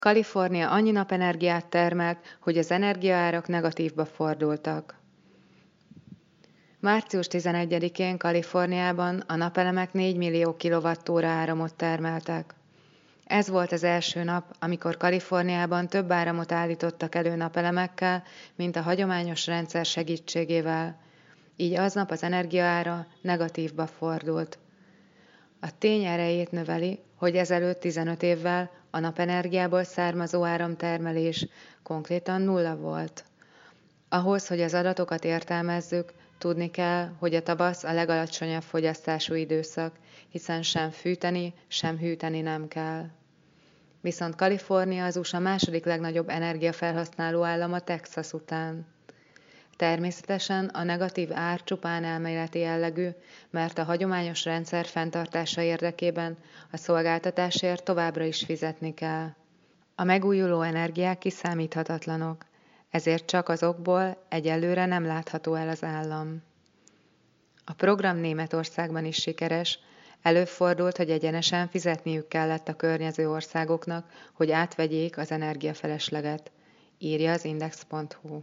Kalifornia annyi napenergiát termelt, hogy az energiaárak negatívba fordultak. Március 11-én Kaliforniában a napelemek 4 millió kWh áramot termeltek. Ez volt az első nap, amikor Kaliforniában több áramot állítottak elő napelemekkel, mint a hagyományos rendszer segítségével. Így aznap az energiaára negatívba fordult. A tény erejét növeli, hogy ezelőtt 15 évvel a napenergiából származó áramtermelés konkrétan nulla volt. Ahhoz, hogy az adatokat értelmezzük, tudni kell, hogy a tavasz a legalacsonyabb fogyasztású időszak, hiszen sem fűteni, sem hűteni nem kell. Viszont Kalifornia az USA második legnagyobb energiafelhasználó állama Texas után. Természetesen a negatív ár csupán elméleti jellegű, mert a hagyományos rendszer fenntartása érdekében a szolgáltatásért továbbra is fizetni kell. A megújuló energiák kiszámíthatatlanok, ezért csak azokból egyelőre nem látható el az állam. A program Németországban is sikeres, előfordult, hogy egyenesen fizetniük kellett a környező országoknak, hogy átvegyék az energiafelesleget, írja az Index.hu.